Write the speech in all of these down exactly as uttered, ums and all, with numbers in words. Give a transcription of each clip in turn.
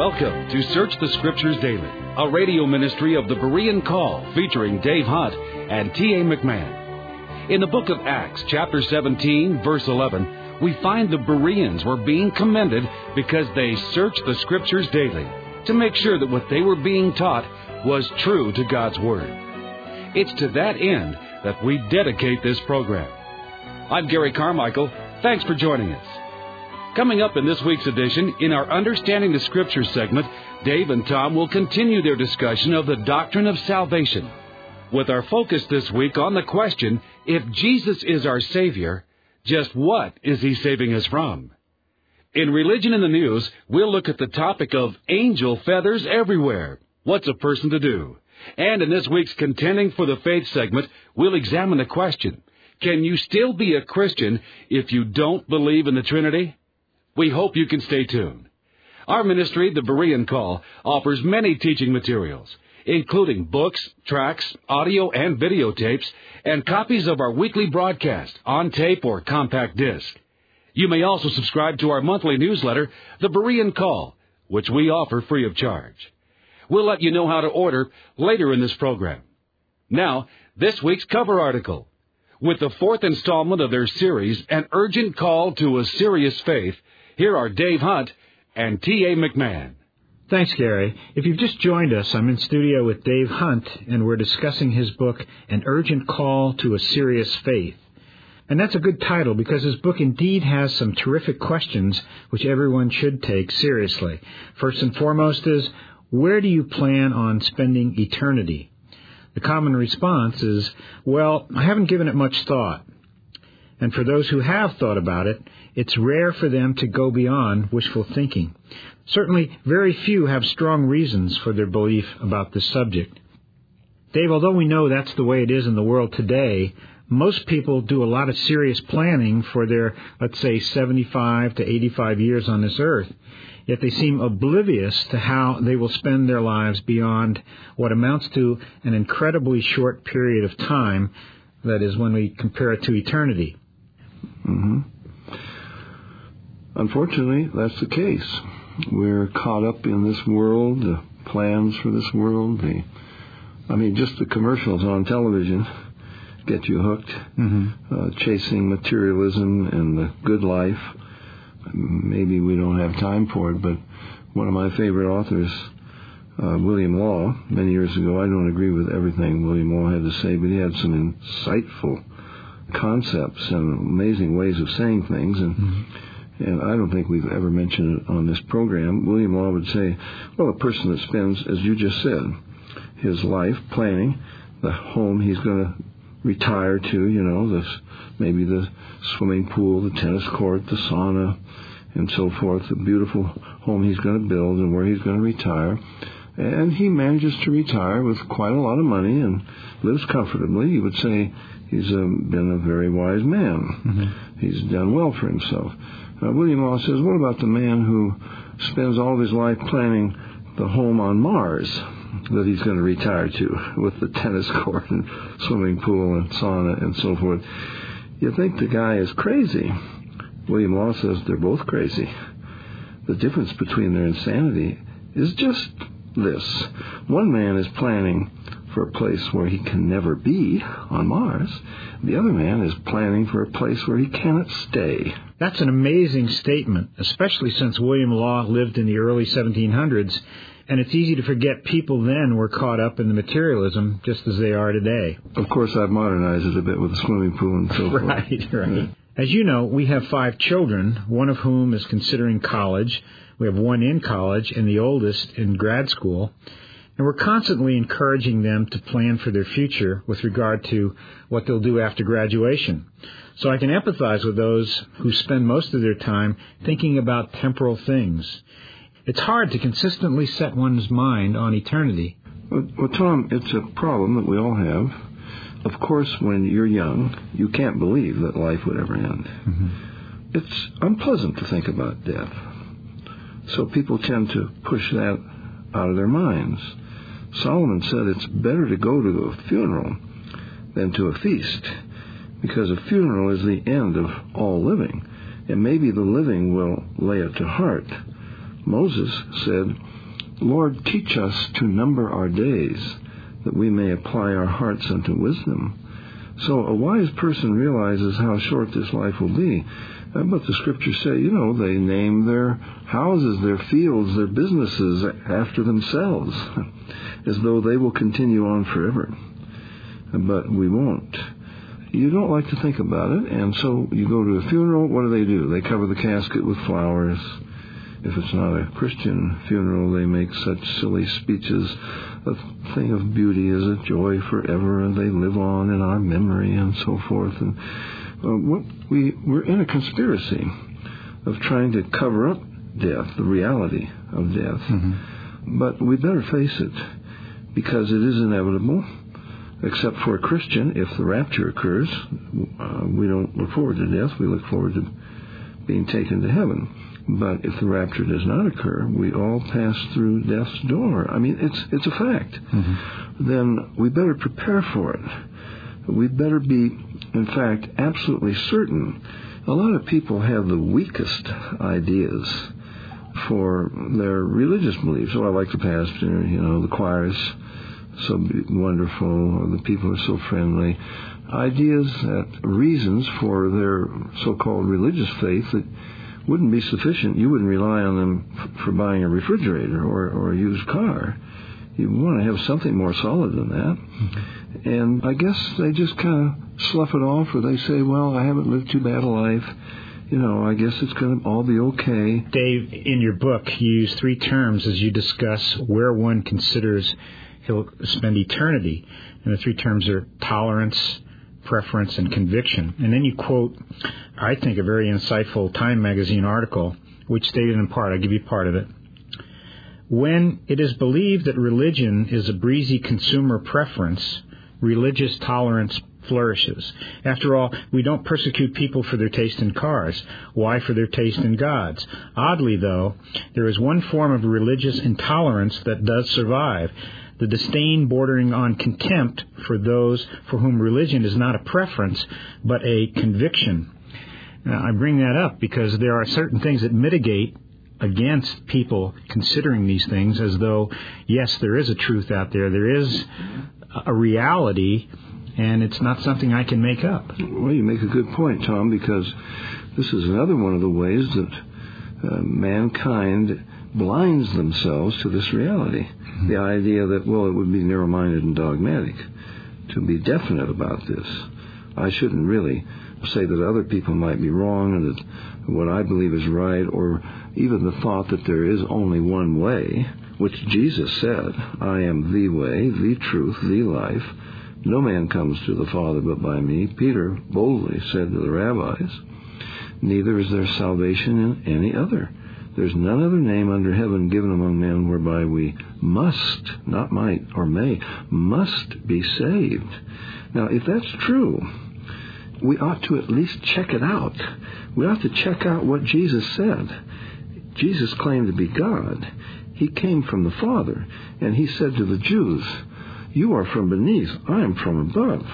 Welcome to Search the Scriptures Daily, a radio ministry of the Berean Call featuring Dave Hunt and T A McMahon. In the book of Acts, chapter seventeen, verse eleven, we find the Bereans were being commended because they searched the Scriptures daily to make sure that what they were being taught was true to God's Word. It's to that end that we dedicate this program. I'm Gary Carmichael. Thanks for joining us. Coming up in this week's edition, in our Understanding the Scriptures segment, Dave and Tom will continue their discussion of the doctrine of salvation, with our focus this week on the question, if Jesus is our Savior, just what is He saving us from? In Religion in the News, we'll look at the topic of angel feathers everywhere. What's a person to do? And in this week's Contending for the Faith segment, we'll examine the question, can you still be a Christian if you don't believe in the Trinity? We hope you can stay tuned. Our ministry, the Berean Call, offers many teaching materials, including books, tracts, audio and videotapes, and copies of our weekly broadcast on tape or compact disc. You may also subscribe to our monthly newsletter, the Berean Call, which we offer free of charge. We'll let you know how to order later in this program. Now, this week's cover article. With the fourth installment of their series, An Urgent Call to a Serious Faith, here are Dave Hunt and T A McMahon. Thanks, Gary. If you've just joined us, I'm in studio with Dave Hunt, and we're discussing his book, An Urgent Call to a Serious Faith. And that's a good title because his book indeed has some terrific questions which everyone should take seriously. First and foremost is, where do you plan on spending eternity? The common response is, well, I haven't given it much thought. And for those who have thought about it, it's rare for them to go beyond wishful thinking. Certainly, very few have strong reasons for their belief about this subject. Dave, although we know that's the way it is in the world today, most people do a lot of serious planning for their, let's say, seventy-five to eighty-five years on this earth. Yet they seem oblivious to how they will spend their lives beyond what amounts to an incredibly short period of time, that is, when we compare it to eternity. Mm-hmm. Unfortunately, that's the case. We're caught up in this world, the plans for this world. The, I mean, just the commercials on television get you hooked. Mm-hmm. Uh, chasing materialism and the good life. Maybe we don't have time for it, but one of my favorite authors, uh, William Law, many years ago, I don't agree with everything William Law had to say, but he had some insightful concepts and amazing ways of saying things, and mm-hmm. and I don't think we've ever mentioned it on this program. William Law would say, well, a person that spends, as you just said, his life planning the home he's going to retire to, you know, this, maybe the swimming pool, the tennis court, the sauna, and so forth, the beautiful home he's going to build and where he's going to retire. And he manages to retire with quite a lot of money and lives comfortably. You would say he's a, been a very wise man. Mm-hmm. He's done well for himself. Uh, William Law says, what about the man who spends all of his life planning the home on Mars that he's going to retire to, with the tennis court and swimming pool and sauna and so forth? You think the guy is crazy. William Law says they're both crazy. The difference between their insanity is just this. One man is planning for a place where he can never be, on Mars. The other man is planning for a place where he cannot stay. That's an amazing statement, especially since William Law lived in the early seventeen hundreds, and it's easy to forget people then were caught up in the materialism just as they are today. Of course, I've modernized it a bit with the swimming pool and so forth. Right, right. Yeah. As you know, we have five children, one of whom is considering college. We have one in college and the oldest in grad school. And we're constantly encouraging them to plan for their future with regard to what they'll do after graduation. So I can empathize with those who spend most of their time thinking about temporal things. It's hard to consistently set one's mind on eternity. Well, well, Tom, it's a problem that we all have. Of course, when you're young, you can't believe that life would ever end. Mm-hmm. It's unpleasant to think about death. So people tend to push that out of their minds. Solomon said it's better to go to a funeral than to a feast, because a funeral is the end of all living, and maybe the living will lay it to heart. Moses said, Lord, teach us to number our days, that we may apply our hearts unto wisdom. So a wise person realizes how short this life will be. But the Scriptures say, you know, they name their houses, their fields, their businesses after themselves, as though they will continue on forever. But we won't. You don't like to think about it, and so you go to a funeral. What do they do? They cover the casket with flowers. If it's not a Christian funeral, they make such silly speeches. A thing of beauty is a joy forever, and they live on in our memory and so forth. And uh, what we, we're in a conspiracy of trying to cover up death, the reality of death. Mm-hmm. But we better face it, because it is inevitable. Except for a Christian, if the rapture occurs, uh, we don't look forward to death. We look forward to being taken to heaven. But if the rapture does not occur, we all pass through death's door. I mean, it's it's a fact. Mm-hmm. Then we better prepare for it. We better be, in fact, absolutely certain. A lot of people have the weakest ideas for their religious beliefs. Oh, I like the pastor, you know, the choir is so wonderful, or the people are so friendly. Ideas, that reasons for their so-called religious faith that wouldn't be sufficient. You wouldn't rely on them f- for buying a refrigerator or, or a used car. You want to have something more solid than that. Mm-hmm. And I guess they just kind of slough it off, or they say, well, I haven't lived too bad a life. You know, I guess it's going to all be okay. Dave, in your book, you use three terms as you discuss where one considers he'll spend eternity. And the three terms are tolerance, preference, and conviction. And then you quote, I think, a very insightful Time magazine article, which stated in part, I'll give you part of it. When it is believed that religion is a breezy consumer preference, religious tolerance flourishes. After all, we don't persecute people for their taste in cars. Why for their taste in gods? Oddly, though, there is one form of religious intolerance that does survive, the disdain bordering on contempt for those for whom religion is not a preference, but a conviction. Now, I bring that up because there are certain things that mitigate against people considering these things as though, yes, there is a truth out there, there is a reality, and it's not something I can make up. Well, you make a good point, Tom, because this is another one of the ways that uh, mankind blinds themselves to this reality. Mm-hmm. The idea that, well, it would be narrow-minded and dogmatic to be definite about this. I shouldn't really say that other people might be wrong and that what I believe is right, or even the thought that there is only one way, which Jesus said, I am the way, the truth, the life. No man comes to the Father but by me. Peter boldly said to the rabbis, neither is there salvation in any other. There's none other name under heaven given among men whereby we must, not might or may, must be saved. Now, if that's true, we ought to at least check it out. We ought to check out what Jesus said. Jesus claimed to be God. He came from the Father, and he said to the Jews, you are from beneath, I am from above.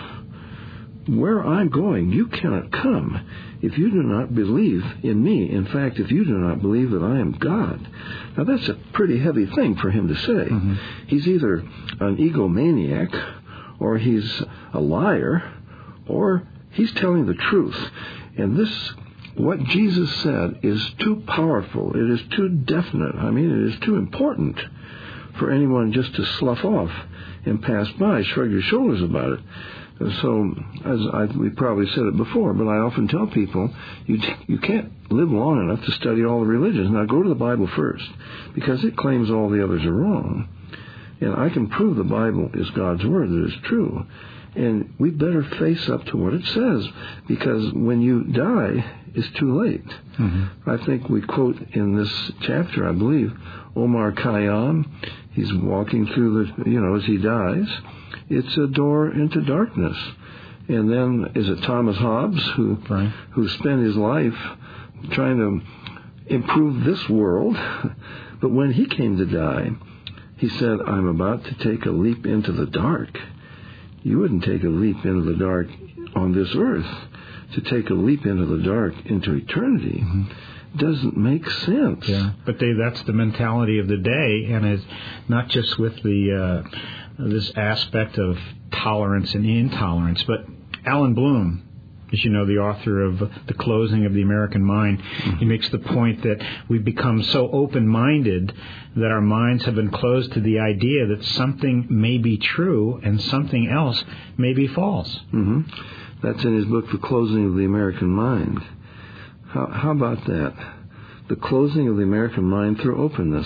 Where I'm going, you cannot come if you do not believe in me. In fact, if you do not believe that I am God. Now, that's a pretty heavy thing for him to say. Mm-hmm. He's either an egomaniac, or he's a liar, or he's telling the truth. And this, what Jesus said, is too powerful. It is too definite. I mean, it is too important for anyone just to slough off and pass by, shrug your shoulders about it. So, as I, we probably said it before, but I often tell people, you you can't live long enough to study all the religions. Now, go to the Bible first, because it claims all the others are wrong. And I can prove the Bible is God's Word, that it's true. And we better face up to what it says, because when you die, it's too late. Mm-hmm. I think we quote in this chapter, I believe, Omar Khayyam. He's walking through the, you know, as he dies, it's a door into darkness. And then, is it Thomas Hobbes, who right. who spent his life trying to improve this world, but when he came to die, he said, I'm about to take a leap into the dark. You wouldn't take a leap into the dark on this earth. To take a leap into the dark, into eternity, mm-hmm. doesn't make sense. Yeah, but they, that's the mentality of the day, and it's not just with the uh, this aspect of tolerance and intolerance, but Alan Bloom, as you know, the author of The Closing of the American Mind, mm-hmm. he makes the point that we've become so open-minded that our minds have been closed to the idea that something may be true and something else may be false. Mm-hmm. That's in his book, The Closing of the American Mind. How, how about that? The closing of the American mind through openness.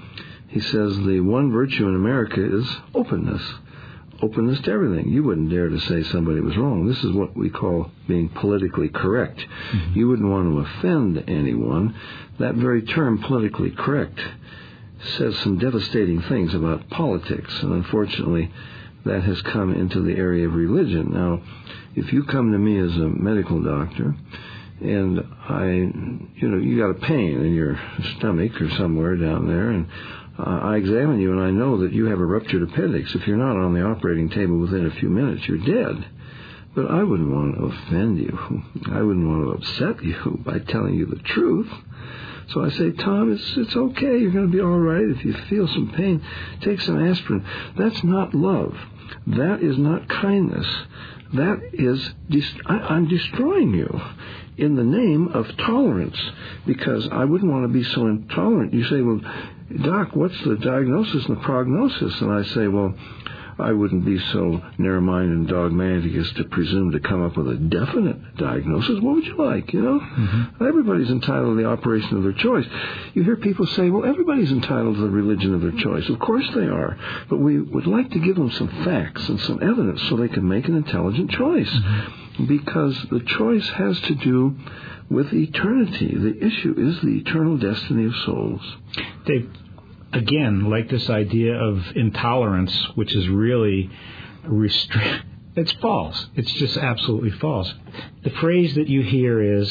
He says the one virtue in America is openness. Openness to everything. You wouldn't dare to say somebody was wrong. This is what we call being politically correct. Mm-hmm. You wouldn't want to offend anyone. That very term, politically correct, says some devastating things about politics, and unfortunately that has come into the area of religion. Now, if you come to me as a medical doctor and I, you know, you got a pain in your stomach or somewhere down there, and Uh, I examine you and I know that you have a ruptured appendix. If you're not on the operating table within a few minutes, you're dead. But I wouldn't want to offend you. I wouldn't want to upset you by telling you the truth. So I say, Tom, it's, it's okay. You're going to be all right. If you feel some pain, take some aspirin. That's not love. That is not kindness. That is, dest- I, I'm destroying you in the name of tolerance, because I wouldn't want to be so intolerant. You say, well, Doc, what's the diagnosis and the prognosis? And I say, well, I wouldn't be so narrow-minded and dogmatic as to presume to come up with a definite diagnosis. What would you like, you know? Mm-hmm. Everybody's entitled to the operation of their choice. You hear people say, well, everybody's entitled to the religion of their choice. Of course they are. But we would like to give them some facts and some evidence so they can make an intelligent choice. Mm-hmm. Because the choice has to do with eternity. The issue is the eternal destiny of souls. Dave, again, like this idea of intolerance, which is really restrict, it's false. It's just absolutely false. The phrase that you hear is,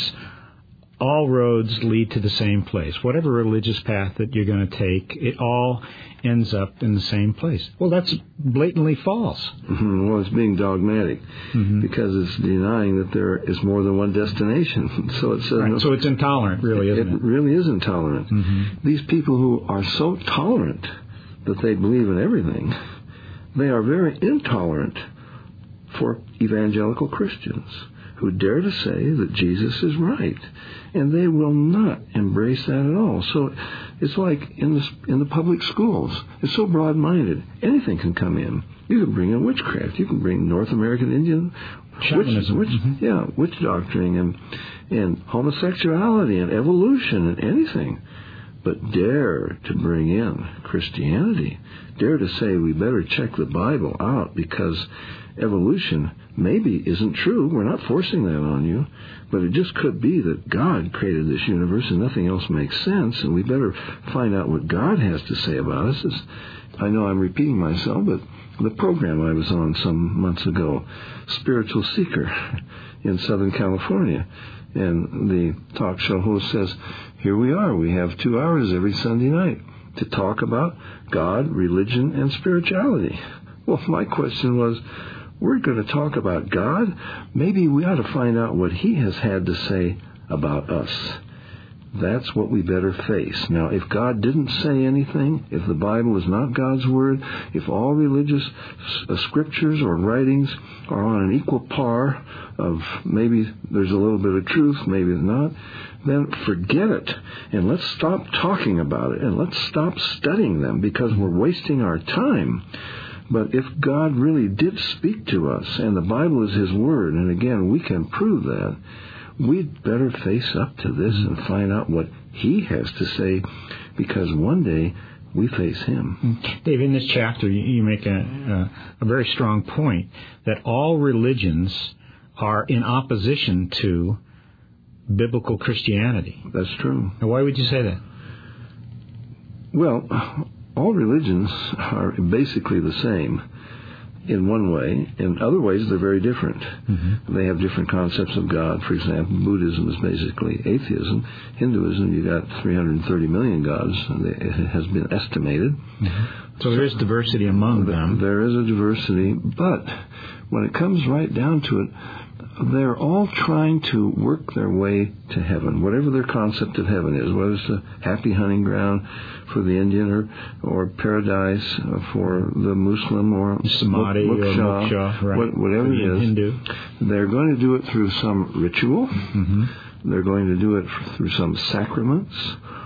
all roads lead to the same place. Whatever religious path that you're going to take, it all ends up in the same place. Well, that's blatantly false. Mm-hmm. Well, it's being dogmatic, mm-hmm. because it's denying that there is more than one destination. So it says, right. no, so it's intolerant, really, isn't it? It really is intolerant. Mm-hmm. These people who are so tolerant that they believe in everything, they are very intolerant for evangelical Christians who dare to say that Jesus is right, and they will not embrace that at all. So it's like in the in the public schools. It's so broad-minded. Anything can come in. You can bring in witchcraft. You can bring North American Indian witch, witch, mm-hmm. yeah, witch doctoring and and homosexuality and evolution and anything. But dare to bring in Christianity. Dare to say we better check the Bible out because evolution maybe isn't true. We're not forcing that on you. But it just could be that God created this universe and nothing else makes sense, and we better find out what God has to say about us. It's, I know I'm repeating myself, but the program I was on some months ago, Spiritual Seeker in Southern California, and the talk show host says, here we are. We have two hours every Sunday night to talk about God, religion, and spirituality. Well, my question was, we're going to talk about God? Maybe we ought to find out what He has had to say about us. That's what we better face. Now, if God didn't say anything, if the Bible is not God's Word, if all religious uh, scriptures or writings are on an equal par of maybe there's a little bit of truth, maybe not, then forget it. And let's stop talking about it. And let's stop studying them because we're wasting our time. But if God really did speak to us, and the Bible is His Word, and again, we can prove that, we'd better face up to this and find out what He has to say, because one day we face Him. Dave, in this chapter, you make a, a, a very strong point that all religions are in opposition to biblical Christianity. That's true. Now, why would you say that? Well, all religions are basically the same in one way. In other ways, they're very different. Mm-hmm. They have different concepts of God. For example, Buddhism is basically atheism. Hinduism, you got three hundred thirty million gods. It has been estimated. Mm-hmm. So there is diversity among them. There is a diversity, but when it comes right down to it, they're all trying to work their way to heaven, whatever their concept of heaven is, whether it's a happy hunting ground for the Indian or, or paradise for the Muslim or Samadhi Muk- or moksha, right. what, whatever for the it is. Hindu. They're going to do it through some ritual. Mm-hmm. They're going to do it through some sacraments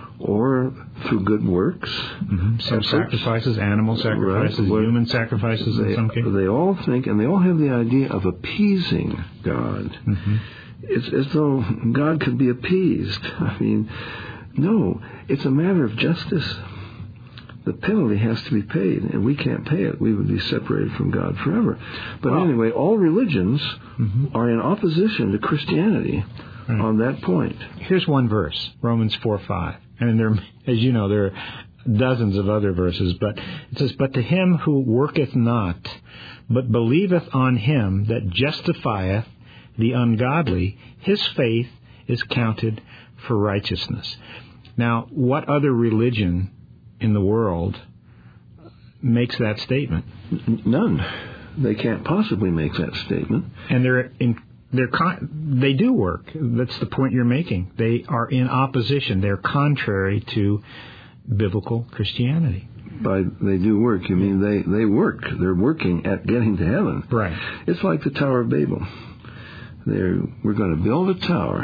or through good works. Mm-hmm. Some sacrifices, animal sacrifices, right. human sacrifices they, in some cases. They all think, and they all have the idea of appeasing God. Mm-hmm. It's as though God could be appeased. I mean, no, it's a matter of justice. The penalty has to be paid, and we can't pay it. We would be separated from God forever. But well, anyway, all religions mm-hmm. are in opposition to Christianity right. on that point. Here's one verse, Romans four five. And there, as you know, there are dozens of other verses, but it says, "But to him who worketh not, but believeth on him that justifieth the ungodly, his faith is counted for righteousness." Now, what other religion in the world makes that statement? None. They can't possibly make that statement. And they're in They're con- they do work. That's the point you're making. They are in opposition. They're contrary to biblical Christianity. By they do work, you mean they, they work. They're working at getting to heaven. Right. It's like the Tower of Babel. They're, we're going to build a tower,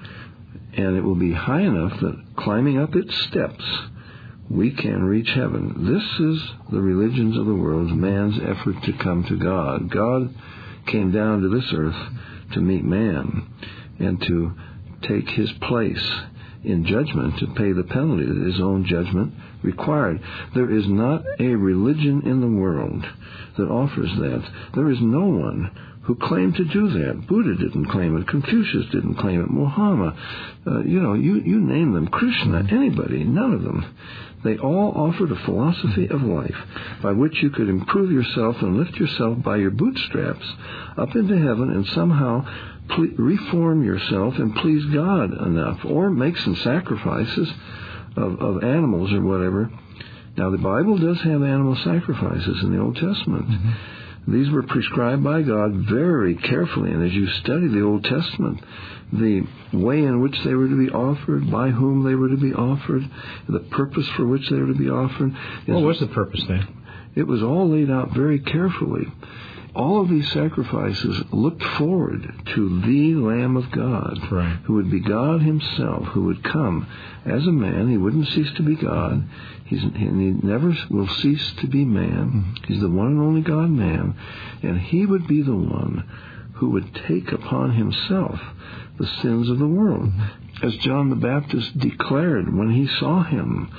and it will be high enough that climbing up its steps, we can reach heaven. This is the religions of the world, man's effort to come to God. God came down to this earth to meet man and to take his place in judgment, to pay the penalty that his own judgment required. There is not a religion in the world that offers that. There is no one who claimed to do that. Buddha didn't claim it. Confucius didn't claim it. Muhammad, uh, you know, you, you name them. Krishna, anybody, none of them. They all offered a philosophy of life by which you could improve yourself and lift yourself by your bootstraps up into heaven and somehow ple- reform yourself and please God enough, or make some sacrifices of, of animals or whatever. Now, the Bible does have animal sacrifices in the Old Testament. Mm-hmm. These were prescribed by God very carefully, and as you study the Old Testament, the way in which they were to be offered, by whom they were to be offered, the purpose for which they were to be offered. What was the purpose then? It was all laid out very carefully. All of these sacrifices looked forward to the Lamb of God, right. who would be God himself, who would come as a man. He wouldn't cease to be God. He's, he never will cease to be man. Mm-hmm. He's the one and only God-man. And he would be the one who would take upon himself the sins of the world. Mm-hmm. As John the Baptist declared when he saw him,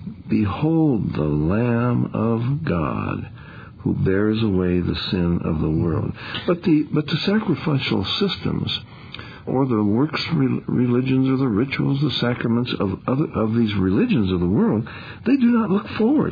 "Behold the Lamb of God, who bears away the sin of the world." But the but the sacrificial systems, or the works re- religions, or the rituals, the sacraments of other of these religions of the world, they do not look forward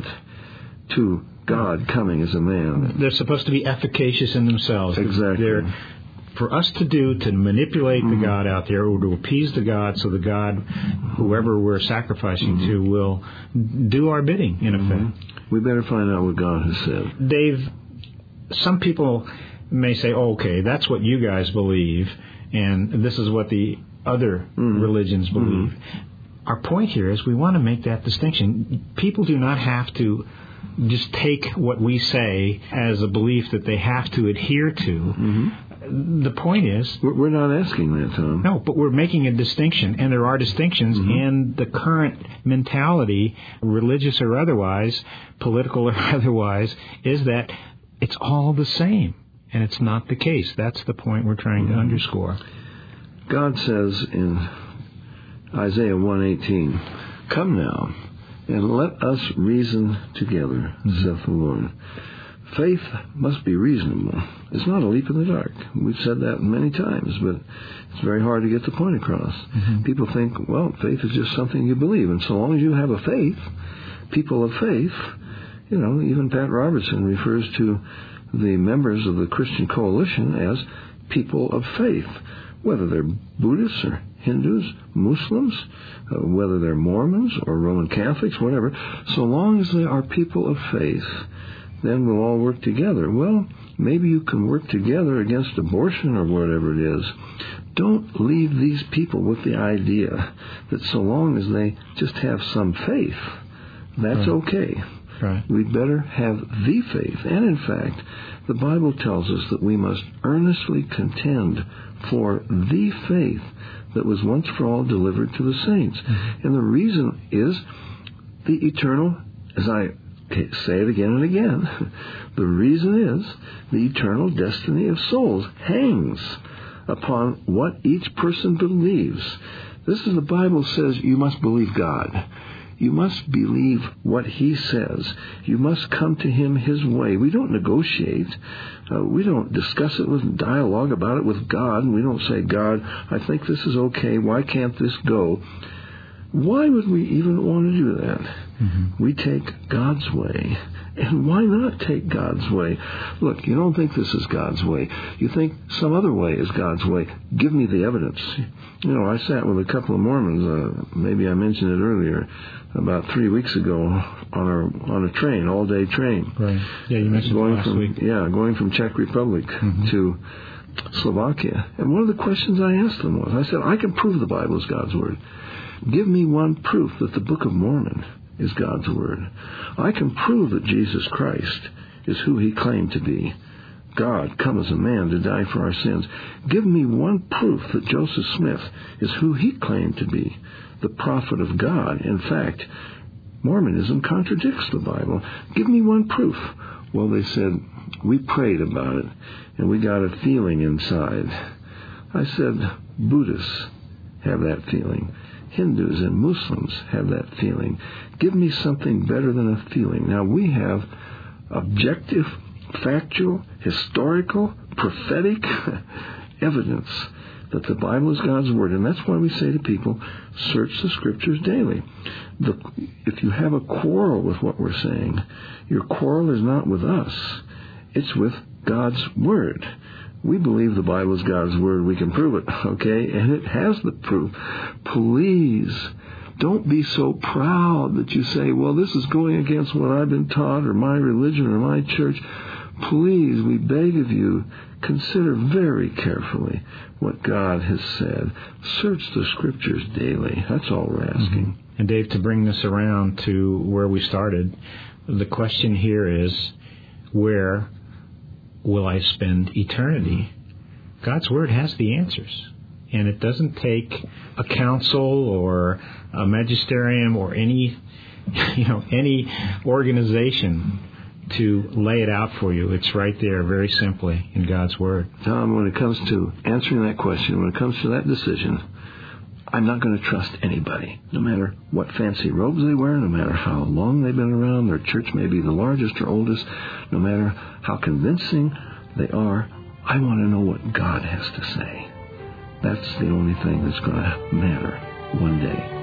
to God coming as a man. They're supposed to be efficacious in themselves. Exactly. They're for us to do, to manipulate mm-hmm. the God out there, or to appease the God, so the God, whoever we're sacrificing mm-hmm. to, will do our bidding, in mm-hmm. effect. We better find out what God has said. Dave, some people may say, oh, okay, that's what you guys believe, and this is what the other mm-hmm. religions believe. Mm-hmm. Our point here is we want to make that distinction. People do not have to just take what we say as a belief that they have to adhere to. Mm-hmm. The point is... We're not asking that, Tom. No, but we're making a distinction, and there are distinctions mm-hmm. in the current mentality, religious or otherwise, political or otherwise, is that it's all the same, and it's not the case. That's the point we're trying mm-hmm. to underscore. God says in Isaiah one eighteen, "Come now, and let us reason together, mm-hmm. saith the Lord." Faith must be reasonable. It's not a leap in the dark. We've said that many times, but it's very hard to get the point across. Mm-hmm. People think, well, faith is just something you believe, and so long as you have a faith, people of faith, you know, even Pat Robertson refers to the members of the Christian Coalition as people of faith, whether they're Buddhists or Hindus, Muslims, uh, whether they're Mormons or Roman Catholics, whatever. So long as they are people of faith, then we'll all work together. Well, maybe you can work together against abortion or whatever it is. Don't leave these people with the idea that so long as they just have some faith, that's right. okay. Right. We'd better have the faith. And in fact, the Bible tells us that we must earnestly contend for the faith that was once for all delivered to the saints. Mm-hmm. And the reason is the eternal, as I say it again and again, the reason is the eternal destiny of souls hangs upon what each person believes. This is the Bible says you must believe God. You must believe what He says. You must come to Him His way. We don't negotiate. Uh, we don't discuss it with dialogue about it with God. And we don't say, God, I think this is okay. Why can't this go? Why would we even want to do that? Mm-hmm. We take God's way. And why not take God's way? Look, you don't think this is God's way. You think some other way is God's way. Give me the evidence. You know, I sat with a couple of Mormons, uh, maybe I mentioned it earlier, about three weeks ago on a on a train, all-day train. Right. Yeah, you mentioned going it last from, week. Yeah, going from Czech Republic mm-hmm. to Slovakia. And one of the questions I asked them was, I said, I can prove the Bible is God's Word. Give me one proof that the Book of Mormon is God's Word. I can prove that Jesus Christ is who He claimed to be. God come as a man to die for our sins. Give me one proof that Joseph Smith is who he claimed to be, the prophet of God. In fact, Mormonism contradicts the Bible. Give me one proof. Well, they said, we prayed about it, and we got a feeling inside. I said, Buddhists have that feeling. Hindus and Muslims have that feeling. Give me something better than a feeling. Now, we have objective, factual, historical, prophetic evidence that the Bible is God's Word. And that's why we say to people, search the Scriptures daily. The, if you have a quarrel with what we're saying, your quarrel is not with us. It's with God's Word. We believe the Bible is God's Word. We can prove it, okay? And it has the proof. Please, don't be so proud that you say, well, this is going against what I've been taught or my religion or my church. Please, we beg of you, consider very carefully what God has said. Search the Scriptures daily. That's all we're asking. Mm-hmm. And Dave, to bring this around to where we started, the question here is, where will I spend eternity? God's Word has the answers. And it doesn't take a council or a magisterium or any, you know, any organization to lay it out for you. It's right there very simply in God's Word. Tom, when it comes to answering that question, when it comes to that decision, I'm not going to trust anybody, no matter what fancy robes they wear, no matter how long they've been around, their church may be the largest or oldest, no matter how convincing they are. I want to know what God has to say. That's the only thing that's going to matter one day.